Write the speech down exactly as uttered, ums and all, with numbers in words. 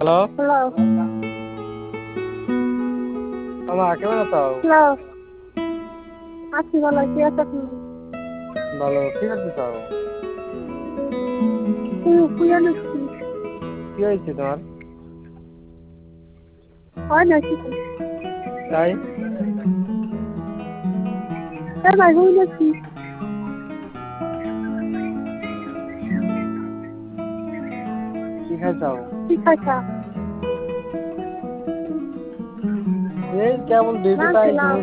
Hello hello মামা কেমন আছো? হ্যালো আছি ভালো কি আছো তুমি? ভালো কি করতেছ? তুমি শুয়ে নাকি? কি হয়েছে তোমার? হয় নাকি? তাই তাই ভাই শুয়ে নাকি? কি খাইছাও? কি খাইছা? এই কেবল ডিউটি না তাই খেলাম।